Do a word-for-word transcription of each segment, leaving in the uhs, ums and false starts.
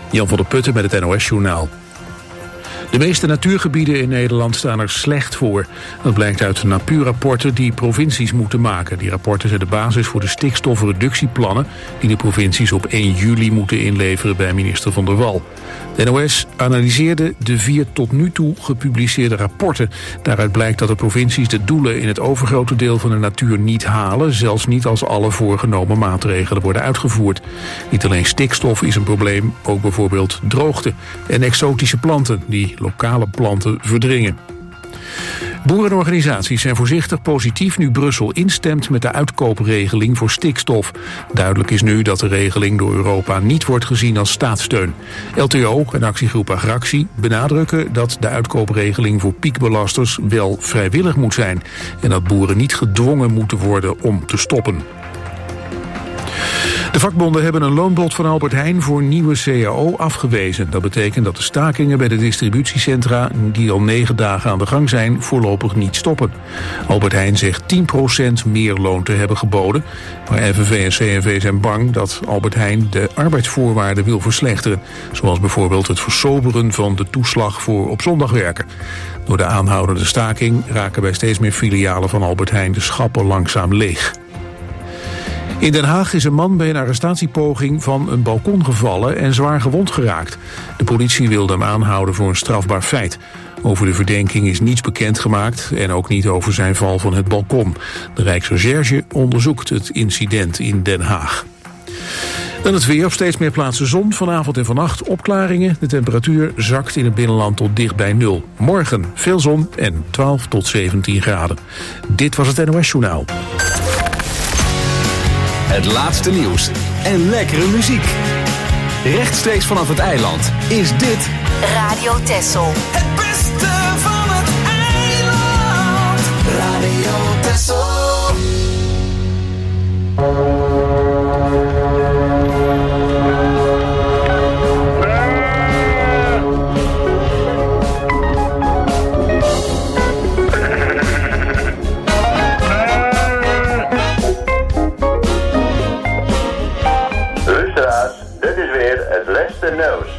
Jan van der Putten met het N O S-journaal. De meeste natuurgebieden in Nederland staan er slecht voor. Dat blijkt uit natuurrapporten die provincies moeten maken. Die rapporten zijn de basis voor de stikstofreductieplannen die de provincies op één juli moeten inleveren bij minister Van der Wal. De N O S analyseerde de vier tot nu toe gepubliceerde rapporten. Daaruit blijkt dat de provincies de doelen in het overgrote deel van de natuur niet halen, zelfs niet als alle voorgenomen maatregelen worden uitgevoerd. Niet alleen stikstof is een probleem, ook bijvoorbeeld droogte en exotische planten die lokale planten verdringen. Boerenorganisaties zijn voorzichtig positief nu Brussel instemt met de uitkoopregeling voor stikstof. Duidelijk is nu dat de regeling door Europa niet wordt gezien als staatssteun. L T O en actiegroep Agractie benadrukken dat de uitkoopregeling voor piekbelasters wel vrijwillig moet zijn en dat boeren niet gedwongen moeten worden om te stoppen. De vakbonden hebben een loonbod van Albert Heijn voor nieuwe C A O afgewezen. Dat betekent dat de stakingen bij de distributiecentra, die al negen dagen aan de gang zijn, voorlopig niet stoppen. Albert Heijn zegt tien procent meer loon te hebben geboden. Maar F N V en C N V zijn bang dat Albert Heijn de arbeidsvoorwaarden wil verslechteren. Zoals bijvoorbeeld het versoberen van de toeslag voor op zondag werken. Door de aanhoudende staking raken bij steeds meer filialen van Albert Heijn de schappen langzaam leeg. In Den Haag is een man bij een arrestatiepoging van een balkon gevallen en zwaar gewond geraakt. De politie wilde hem aanhouden voor een strafbaar feit. Over de verdenking is niets bekendgemaakt en ook niet over zijn val van het balkon. De Rijksrecherche onderzoekt het incident in Den Haag. Dan het weer, op steeds meer plaatsen zon. Vanavond en vannacht opklaringen. De temperatuur zakt in het binnenland tot dicht bij nul. Morgen veel zon en twaalf tot zeventien graden. Dit was het N O S-journaal. Het laatste nieuws en lekkere muziek. Rechtstreeks vanaf het eiland is dit Radio Texel. Het beste van het eiland. Radio Texel. The nose.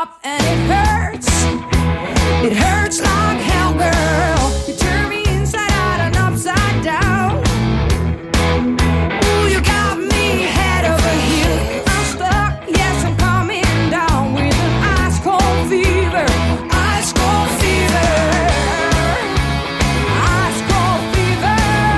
up and it hurts. It hurts like hell, girl. You turn me inside out and upside down. Ooh, you got me head over heels. I'm stuck, yes, I'm coming down with an ice cold fever. Ice cold fever. Ice cold fever.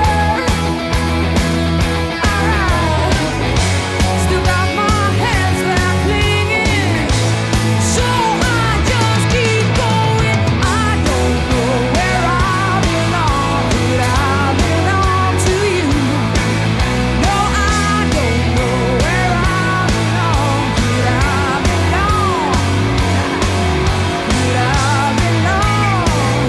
Alright. Still got my hands there clinging. So I just keep going. I don't know where I belong, but I belong to you. No, I don't know where I belong, but I belong. But I belong.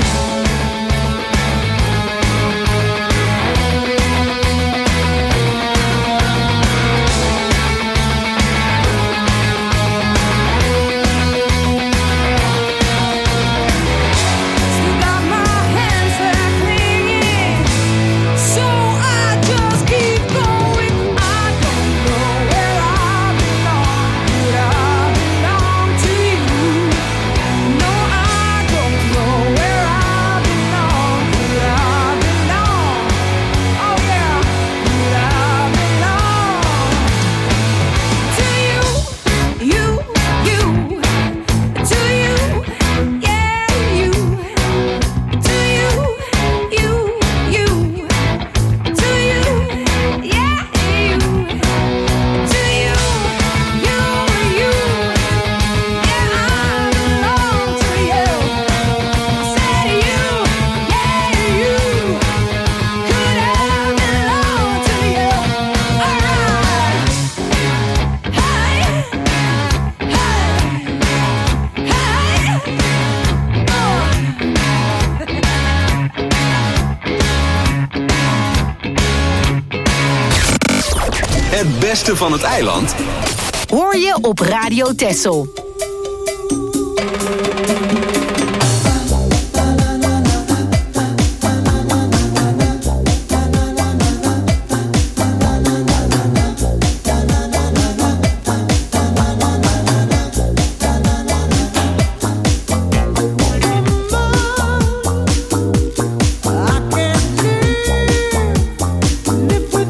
Still got my hands there clinging. So I just keep going. I don't know where I belong, but I belong to you. No, I don't know where I belong, but I belong. Oh yeah, but I belong to you, you, you, to you, yeah, you, to you, you, you, to you, yeah, you, to you, you, you, yeah, I belong to you. I said you, yeah, you, could I belong to you? Alright, hey, hey, hey, Het beste van het eiland Hoor je op Radio Texel.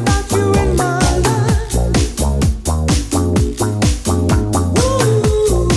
Ooh.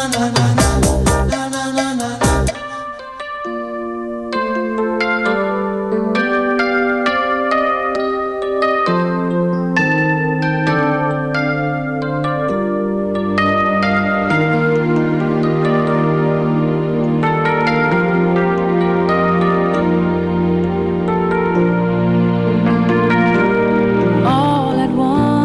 All at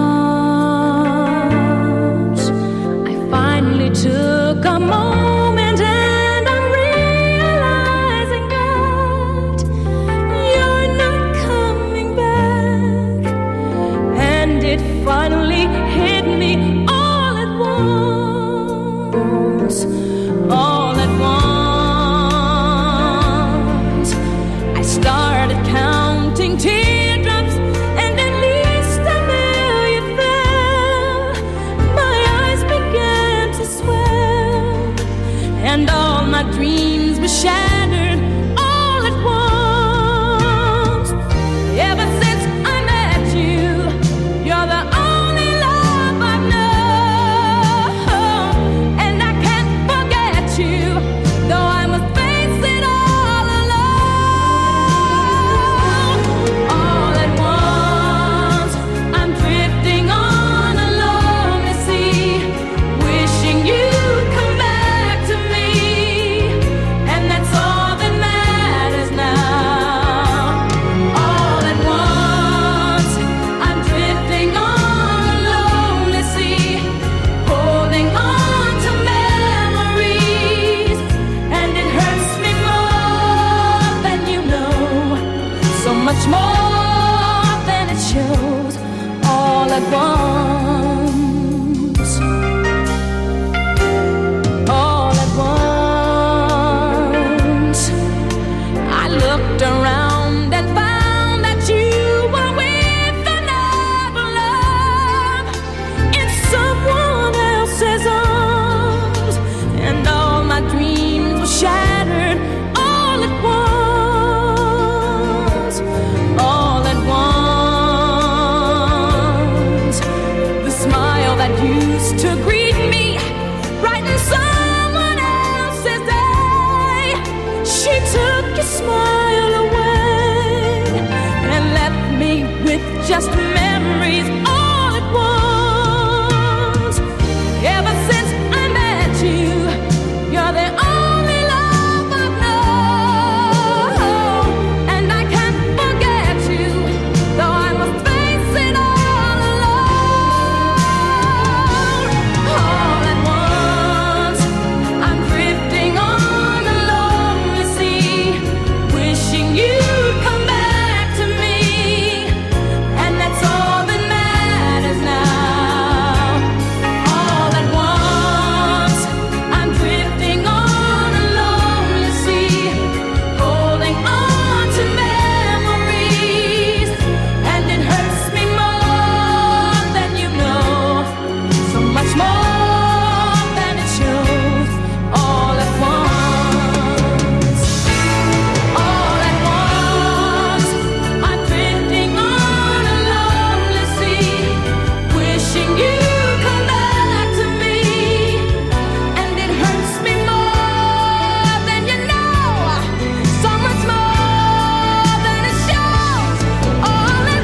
once, I finally took a moment and I'm realizing that you're not coming back. And it finally hit me all at once, all at once. I started counting teardrops and at least a million fell. My eyes began to swell and all my dreams were shattered all at once. Ever since I met you, you're the only love I've known, and I can't forget you, though I must face it all alone. All at once, I'm drifting on a lonely sea, wishing you'd come back to me, and that's all that matters now. All at once, I'm drifting on a lonely sea, holding on to memories, and it hurts me more than you know, so much more than it shows. All at once, all at once, I looked around and found that you were with another love in someone else's arms, and all my dreams were shattered all at once, all at once. The smile that used to greet me brightened someone else's day. She took your smile away and left me with just memories all at once. Ever since I met you, you're the only love I've known, and I can't forget you, though I must face it all alone. All at once, I'm drifting on a lonely sea, wishing you'd come back to me, and that's all that matters now. All at once, I'm drifting on a lonely sea, holding on to memories, and it hurts me more than you know, so much more than it shows. All at once, all at once, I'm drifting on a lonely sea, wishing you'd come back to me, and it hurts me more than you know, so much more than it shows. All at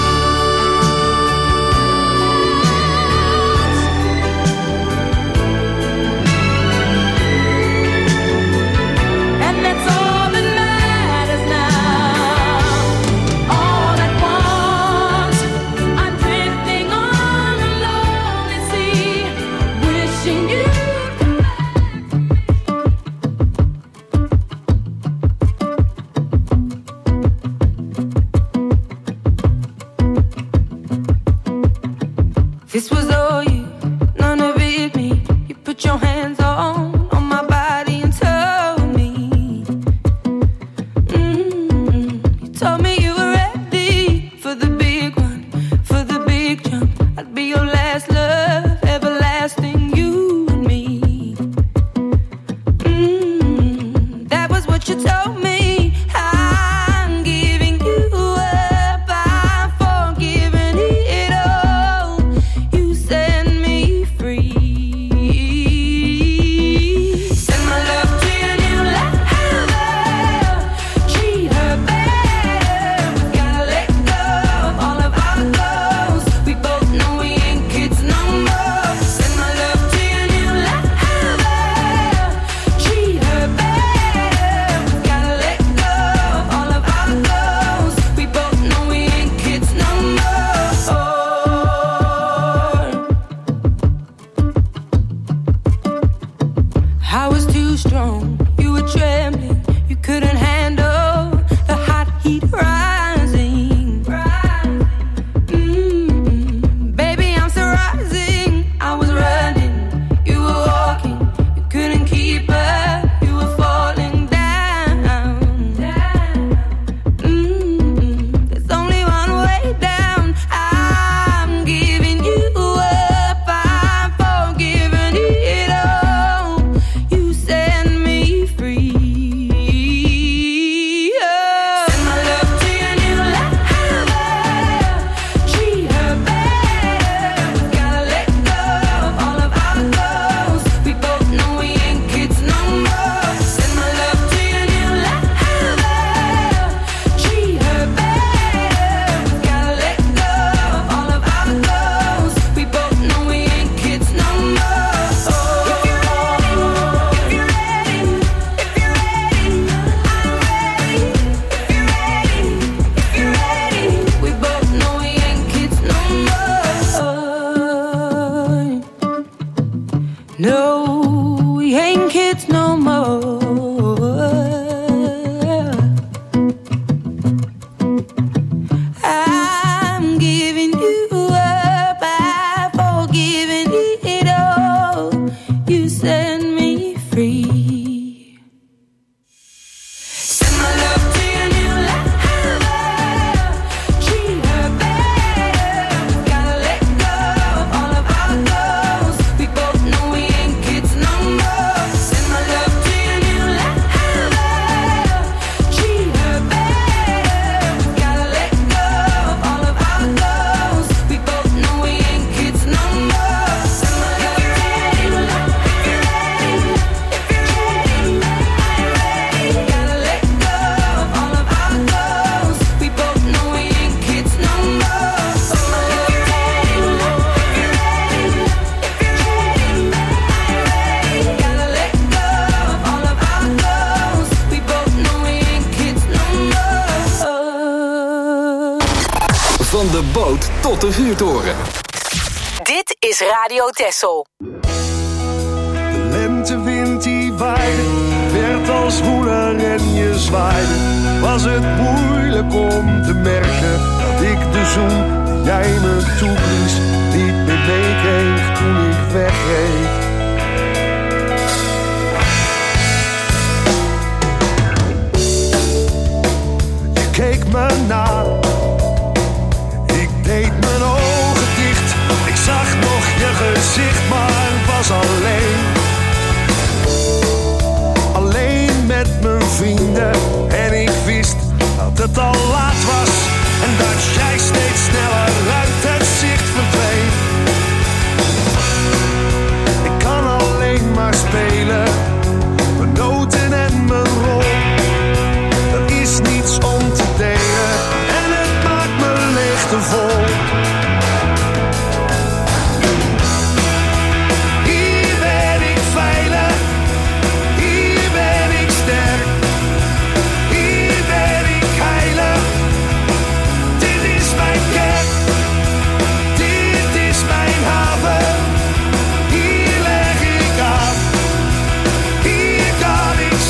once, and that's all that matters now. All at once, I'm drifting on a lonely sea, wishing you'd come back. This was all you, none of it me. You put your hands on, on my body and told me, mm, you told me you were ready for the big one, for the big jump. I'd be your last love, everlasting, you and me. Mm, that was what you told me. I'm giving you up, I'm forgiving it all. You set me free. I was too strong. You were trembling. You couldn't handle the hot heat rising. Mm-mm. Baby, I'm still rising. I was running. You were walking. You couldn't keep up. You were falling down. Mm-mm. There's only one way down. I'm giving you up. I'm forgiving it all. You set me free. Oh. Send my love to your new lover. Treat her better. We gotta let go of all of our goals. We both know we ain't kids no more. Send my love to your new lover. Treat her better. We gotta let go of all of our goals. We both know we ain't kids no more. Oh. If you're ready, if you're ready, if you're ready, I'm ready. If you're ready, if you're ready, we both know we ain't kids no more. No, we ain't kids no more. I'm giving you up. I've forgiven it all. You set me free. Send my love to your new lover. Treat her better. We gotta let go of all of our goals. We both know we ain't kids no more. Send my love to your new lover. Treat her better. We gotta let go of all of our goals. We both know we ain't kids no more. Send my love to your new lover. If you're ready, if you're ready, I'm ready. Gotta let go of all of our goals. We both know we ain't kids no more. Send my love to your new lover. If you're ready, if you're ready, I'm ready. Gotta let go of all of our goals. We both know we ain't kids no more. Van de boot tot de vuurtoren. Dit is Radio Texel. De lentewind die waaide, werd als woeler en je zwaaide. Was het moeilijk om te merken dat ik de zoen die jij me toeblies niet meer meekreeg toen ik wegreed. Je keek me na, ik deed mijn ogen dicht. Ik zag nog je gezicht, maar was alleen. Alleen met mijn vrienden. En ik wist dat het al laat was. En dat jij steeds sneller uit het zicht verdween. Ik kan alleen maar spelen. Mijn noten en mijn rol. Er is niets om te delen. En het maakt me leeg te vol. Hier ben ik veilig. Hier ben ik sterk. Hier ben ik heilig. Dit is mijn kerk. Dit is mijn haven. Hier leg ik aan. Hier kan ik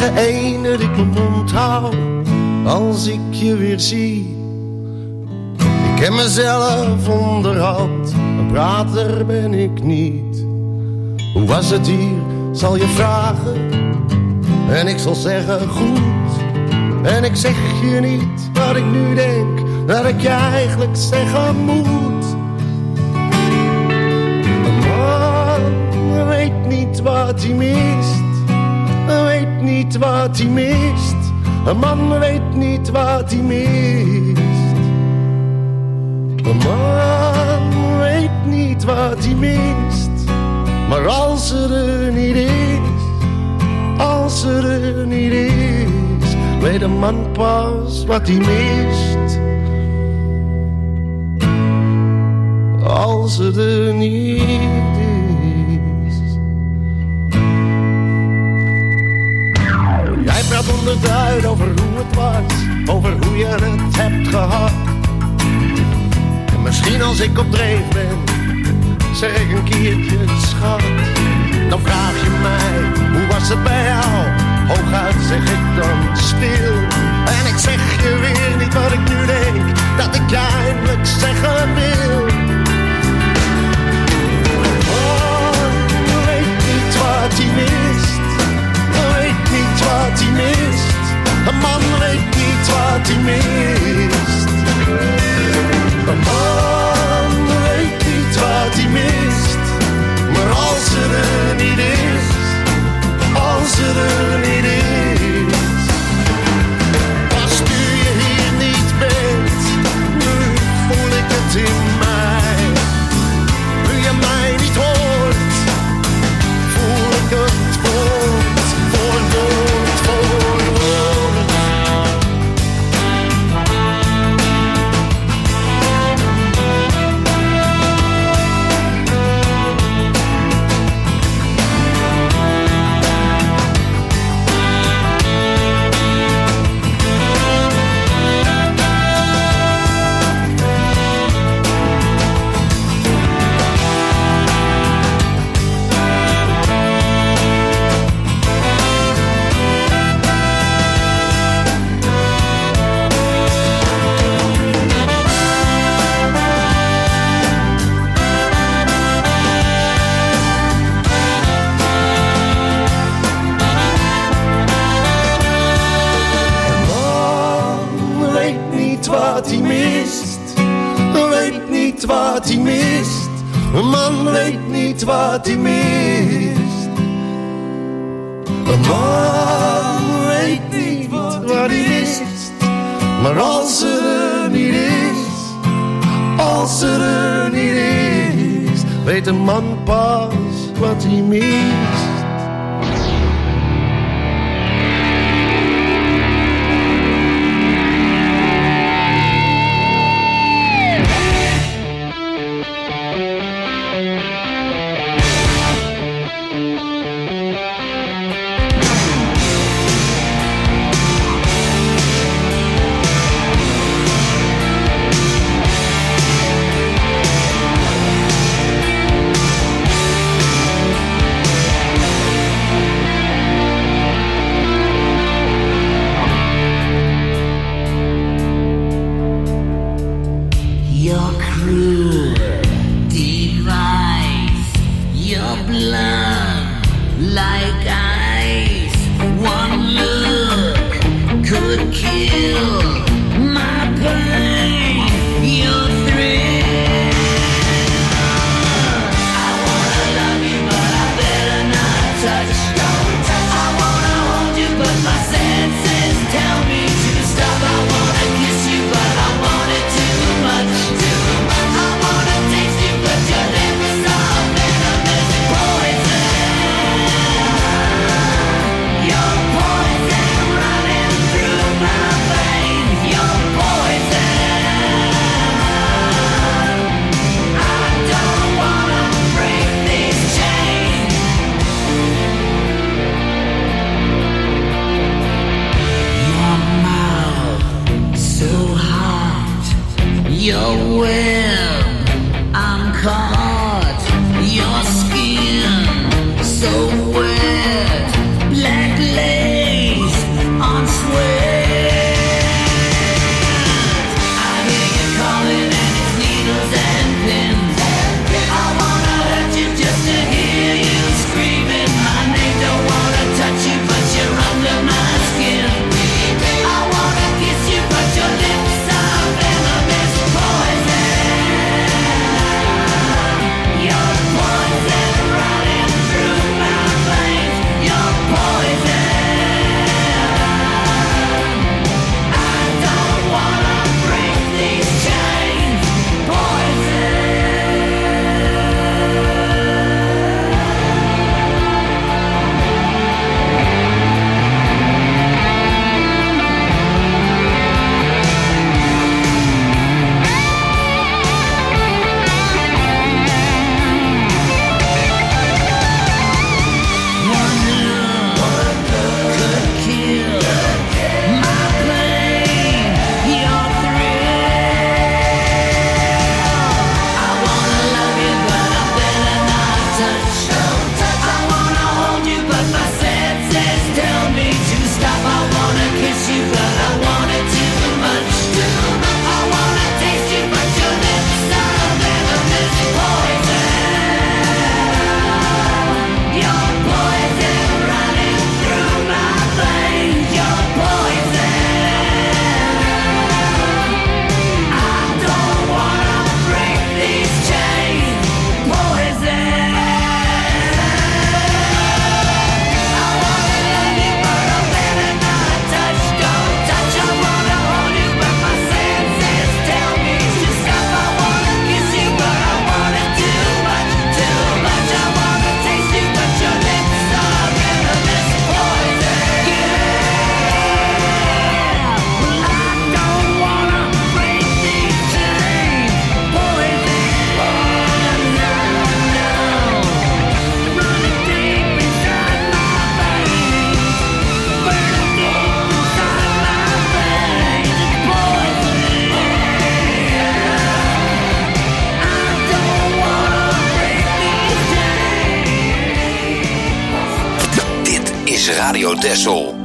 enige een dat ik mijn mond hou als ik je weer zie. Ik ken mezelf onderhand, een prater ben ik niet. Hoe was het hier, zal je vragen, en ik zal zeggen goed. En ik zeg je niet wat ik nu denk, dat ik je eigenlijk zeggen moet. Een man weet niet wat hij mist, weet niet wat hij mist. Een man weet niet wat hij mist. Een man weet niet wat hij mist. Maar als ze er niet is, als ze er niet is, weet een man pas wat hij mist. Als ze er niet is. Jij praat onderduid over hoe het was, over hoe je het hebt gehad. En misschien als ik op dreef ben, zeg ik een keertje schat. Dan vraag je mij, hoe was het bij jou? Hooguit zeg ik dan stil. En ik zeg je weer niet wat ik nu denk, dat ik je eindelijk zeggen wil. Oh, weet niet wat hij mist, weet niet wat hij mist. Een man weet niet wat hij mist. Een man weet niet wat hij mist. Maar als er er niet is, als er er niet is. Als u je hier niet bent, nu voel ik het in mij. Nu je mij niet hoort, voel ik het woord voor woord voor woord. Wat hij mist, weet niet wat hij mist. Een man weet niet wat hij mist. Een man weet niet wat hij mist. Maar als er er niet is, als er er niet is, weet een man pas wat hij mist. Black lace is Radio Texel.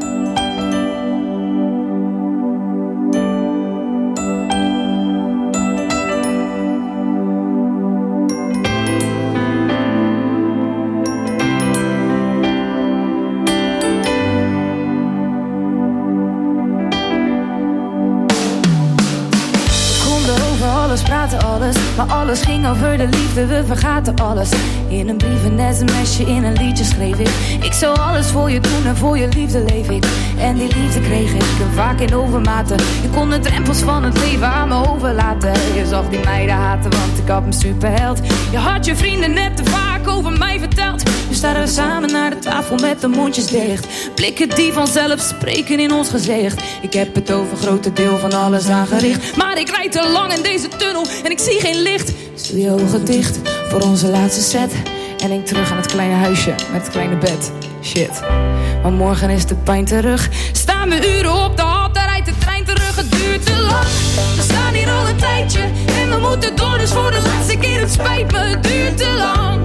Maar alles ging over de liefde, we vergaten alles. In een brief, een sms'je, in een liedje schreef ik. Ik zou alles voor je doen en voor je liefde leef ik. En die liefde kreeg ik vaak in overmaten. Je kon de drempels van het leven aan me overlaten. Je zag die meiden haten, want ik had een superheld. Je had je vrienden net te vaak over mij verteld. Nu staan we samen naar de tafel met de mondjes dicht. Blikken die vanzelf spreken in ons gezicht. Ik heb het over grote deel van alles aangericht. Maar ik rijd te lang in deze tunnel en ik zie geen licht. Dus doe je ogen dicht voor onze laatste set. En denk terug aan het kleine huisje met het kleine bed. Shit, maar morgen is de pijn terug. Staan we uren op de hal, daar rijdt de trein terug. Het duurt te lang, we staan hier al een tijdje. En we moeten door, dus voor de laatste keer, het spijt me. Het duurt te lang.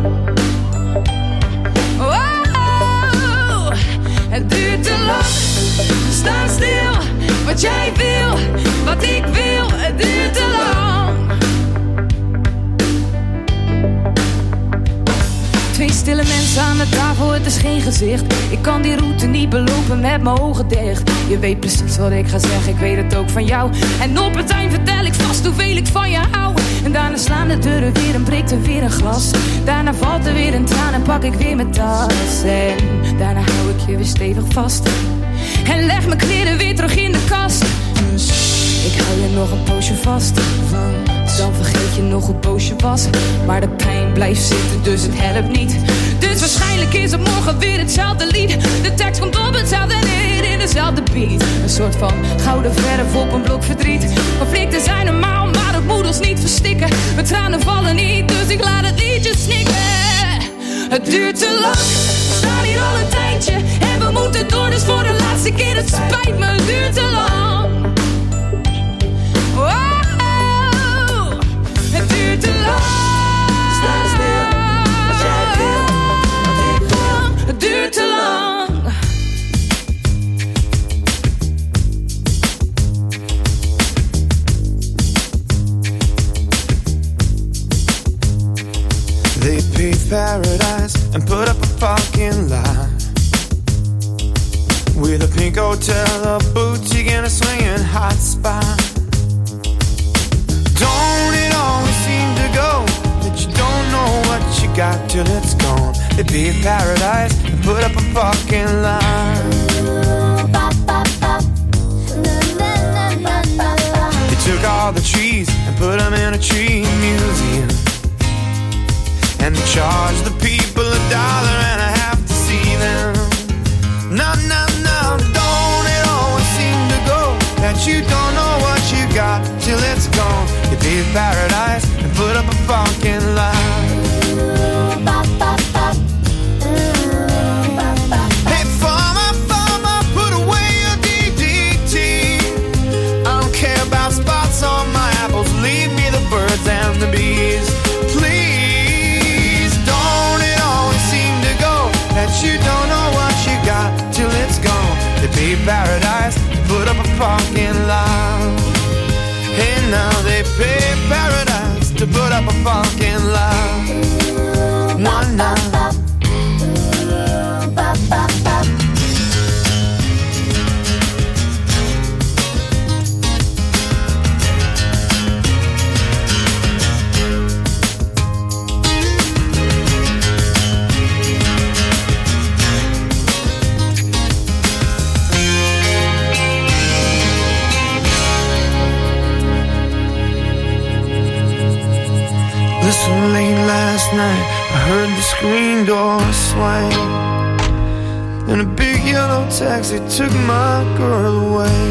Wow, het duurt te lang. We staan stil, wat jij wil, wat ik wil. Het duurt te lang. Twee stille mensen aan de tafel, het is geen gezicht. Ik kan die route niet belopen met mijn ogen dicht. Je weet precies wat ik ga zeggen, ik weet het ook van jou. En op het eind vertel ik vast hoeveel ik van je hou. En daarna slaan de deuren weer en breekt er weer een glas. Daarna valt er weer een traan en pak ik weer mijn tas. En daarna hou ik je weer stevig vast. En leg mijn kleren weer terug in de kast. Dus ik hou je nog een poosje vast. Dan vergeet je nog hoe boos je was. Maar de pijn blijft zitten, dus het helpt niet. Dus waarschijnlijk is het morgen weer hetzelfde lied. De tekst komt op hetzelfde neer in dezelfde beat. Een soort van gouden verf op een blok verdriet. Conflicten zijn normaal, maar dat moet ons niet verstikken. Mijn tranen vallen niet, dus ik laat het liedje snikken. Het duurt te lang, we staan hier al een tijdje. En we moeten door, dus voor de laatste keer, het spijt me. Het duurt te lang. Wow, het duurt te lang. Sta stil, wat jij wil, wat ik wil. Het duurt te lang. They paved paradise and put up a parking lot with a pink hotel, a boutique and a swinging hot spot. Don't it always seem to go that you don't know what you got till it's gone? They paved paradise and put up a parking lot. They took all the trees and put them in a tree museum. And they charge the people a dollar and a half to see them. No, no, no, don't it always seem to go that you don't know what you got till it's gone? You paved paradise and put up a parking lot. Hey, farmer, farmer, put away your D D T. I don't care about spots on my apples, leave me the birds and the bees. That you don't know what you got till it's gone. They paved paradise, put up a parking lot. Hey, now they paved paradise to put up a parking lot. One night. Listen, late last night I heard the screen door swing, and a big yellow taxi took my girl away.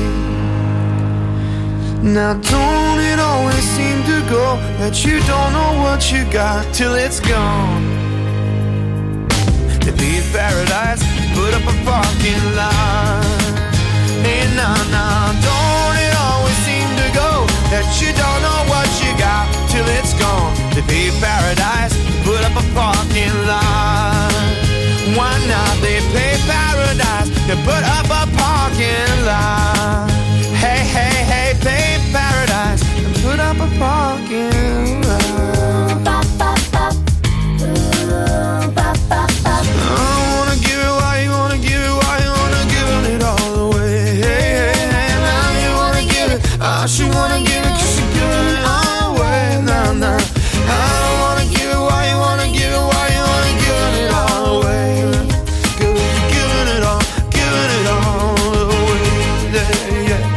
Now don't it always seem to go that you don't know what you got till it's gone? They paved paradise, put up a parking lot. Hey, nah, nah, don't it always seem to go that you don't know what you got till it's gone? They paved paradise, put up a parking lot. Why not? They paved paradise. put up a parking lot. Hey, hey, hey, pay paradise and put up a parking lot. I don't wanna give it why you wanna give it, why you wanna give it all away. Hey, hey, hey, now you wanna give it, ah, she wanna give it 'cause she giving it all away. Nah, nah, I don't wanna give it why you wanna give it, why you wanna give it all away. Girl, you're giving it all, giving it all away. Yeah, yeah.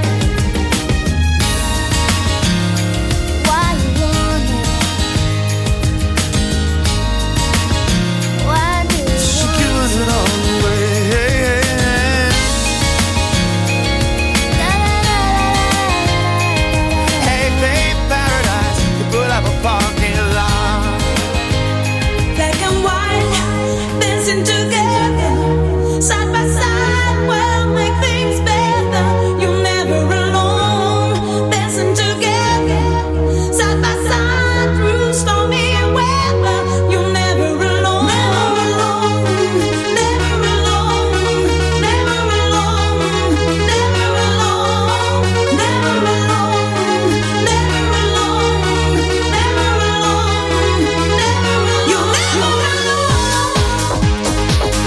Why you wanna? Why do you She giving it all away. Hey, hey, hey. Hey, babe, paradise, you put up a parking lot. Black and white, dancing together, side by side, we'll make things better. You're never alone, dancing together, side by side, through stormy weather. You're never alone, never alone, never alone, never alone, never alone, never alone, never alone, never alone, never alone. You're never alone.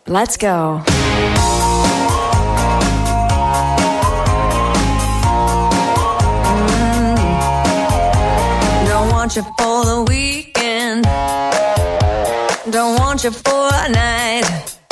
Let's go. Don't want you for the weekend. Don't want you for a night.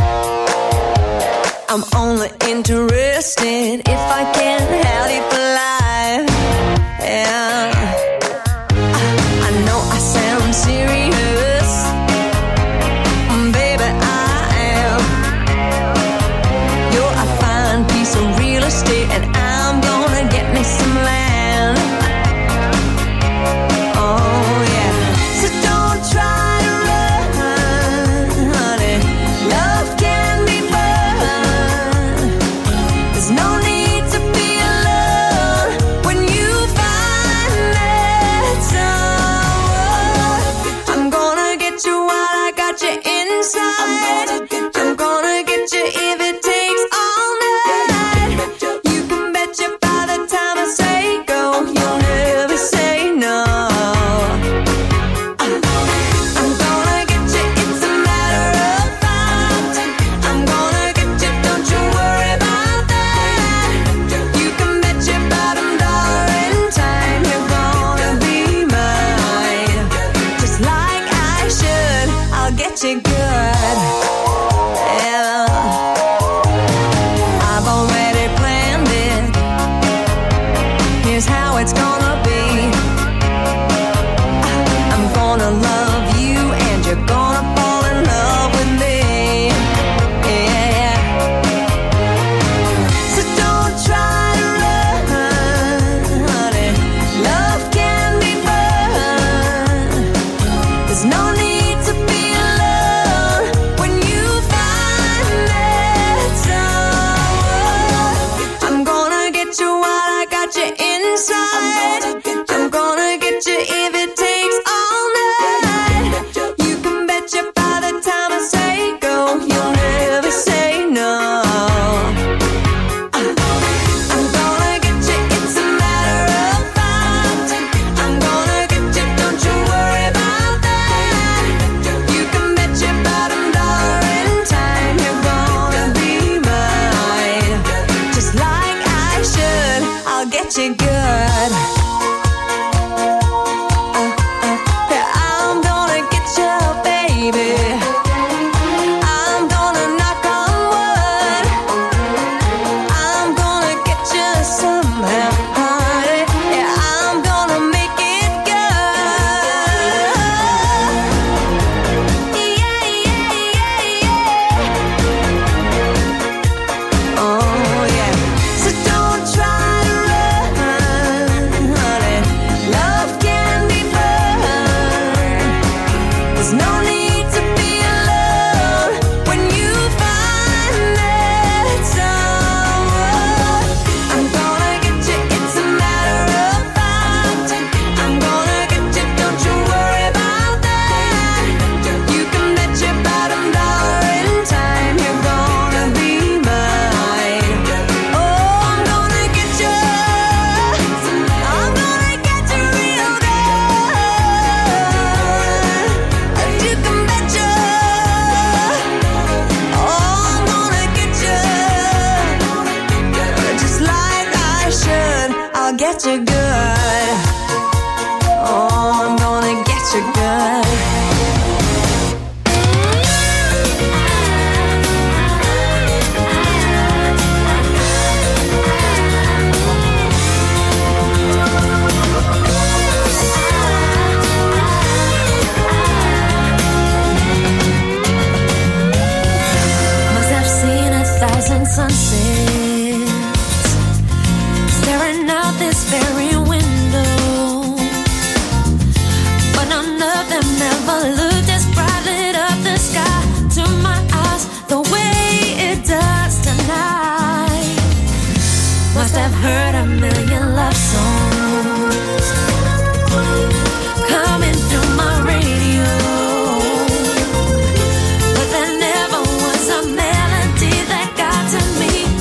I'm only interested if I can have you for life. Yeah. I know I sound serious, baby, I am. You're a fine piece of real estate, and I'm gonna get me some land. Oh yeah. So don't try to run, honey. Love can be fun. There's no need to be alone when you find that someone. I'm gonna get you while I got you inside. I'm gonna get you if it takes all night. You can bet you by the time I say go, you'll never say no. I'm gonna get you, it's a matter of fact. I'm gonna get you, don't you worry about that. You can bet your bottom dollar in time you're gonna be mine. Just like I should, I'll get you good. Yeah. I've already planned it. Here's how it's gonna be. I'm gonna love you and you're gonna fall in love with me. Yeah. So don't try to run, honey. Love can be fun. There's no need to be alone when you find that someone. I'm gonna get you while I got you inside. I'm gonna get you if it takes all night. You can bet you by the time I say go, you'll never say no. I'm gonna get you, it's a matter of fact. I'm gonna get you, don't you worry about that. You can bet your bottom dollar in time you're gonna be mine. Just like I should, I'll get you good. Uh, uh, yeah, I'm gonna get you, baby. I'm gonna knock on wood. I'm gonna get you somehow, honey. Yeah, I'm gonna make it good. Yeah, yeah, yeah, yeah. Oh yeah. So don't try to run, honey. Love can be fun. There's no need to be alone when you find that someone. I'm gonna get you, it's a matter of fact. I'm gonna get you, don't you worry about that. You can bet your bottom dollar in time you're gonna be mine. Oh, I'm gonna get you, I'm gonna get you real good. You can bet you, oh, I'm gonna get you, just like I should, I'll get you good. Oh, I'm gonna get you good. Must have seen a thousand sunsets staring out this very window, but none of them ever looked as bright, lit up the sky to my eyes the way it does tonight. Must have heard a million love songs coming through my radio, but there never was a melody that got to me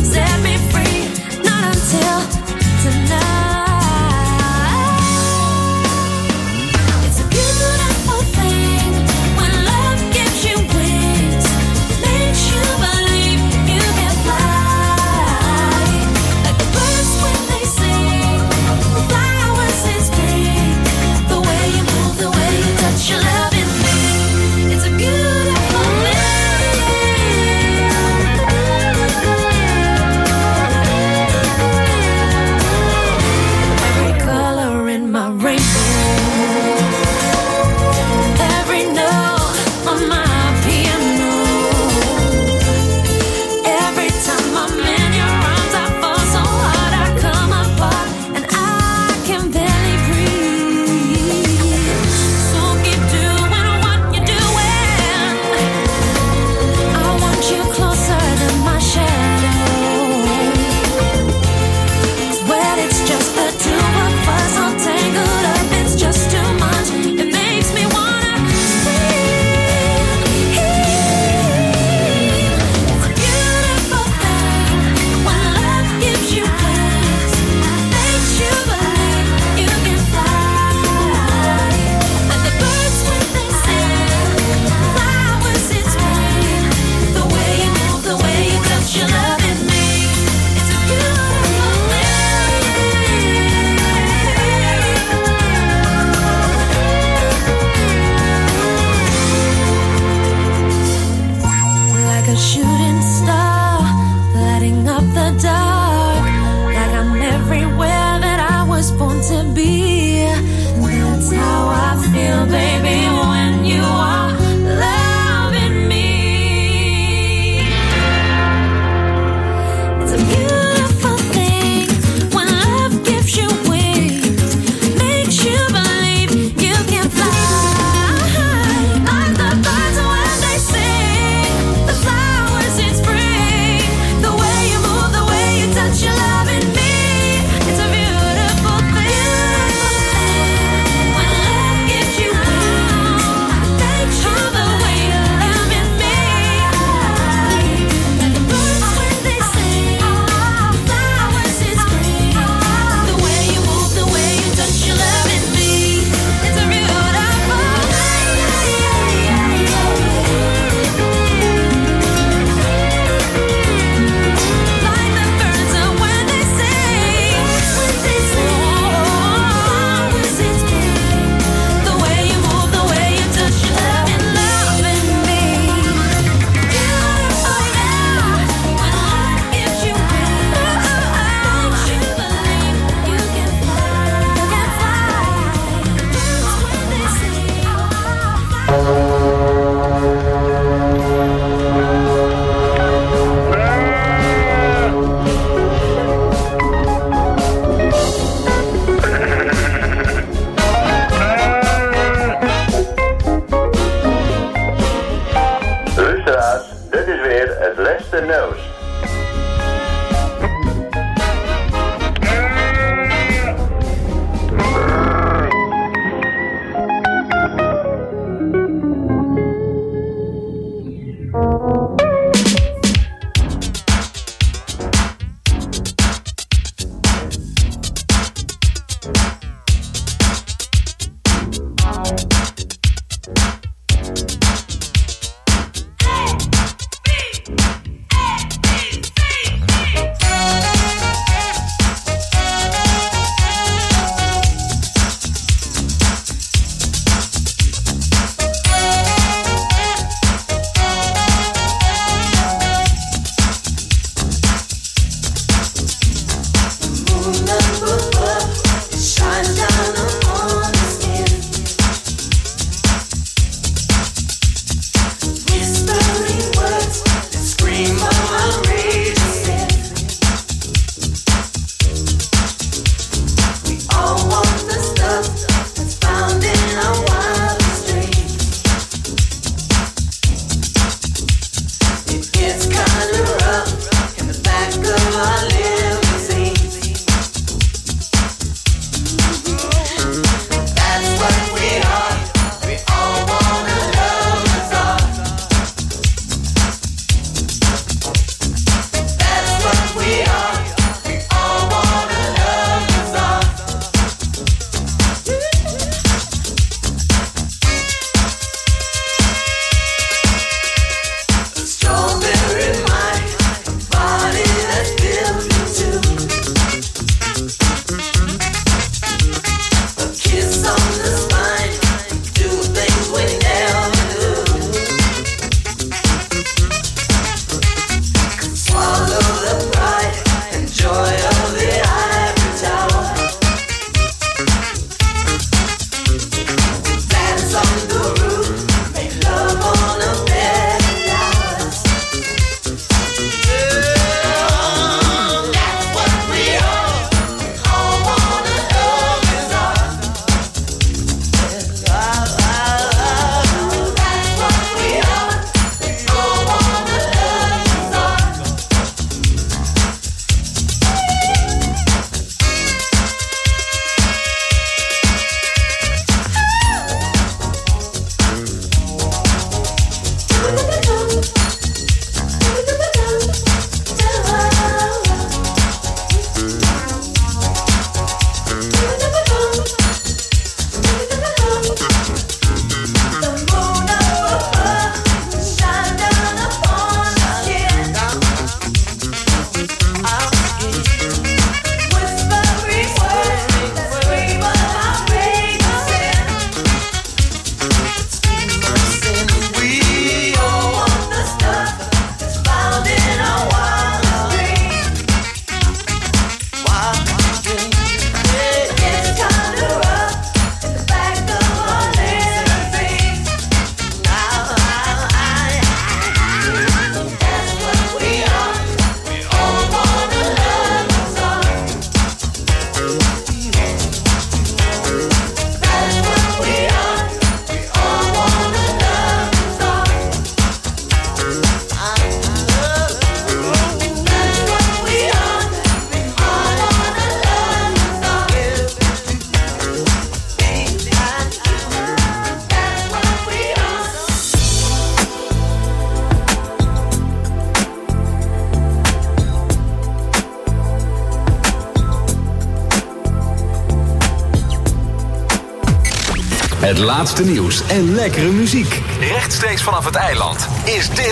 Het laatste nieuws en lekkere muziek. Rechtstreeks vanaf het eiland is dit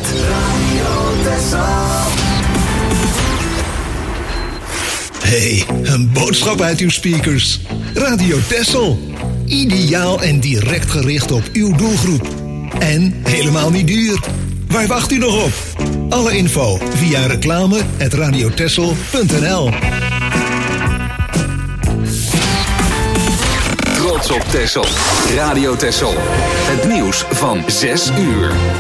Radio Texel. Hey, een boodschap uit uw speakers. Radio Texel. Ideaal en direct gericht op uw doelgroep. En helemaal niet duur. Waar wacht u nog op? Alle info via reclame at radiotexel punt n l. Trots op Texel. Radio Texel. Het nieuws van zes uur.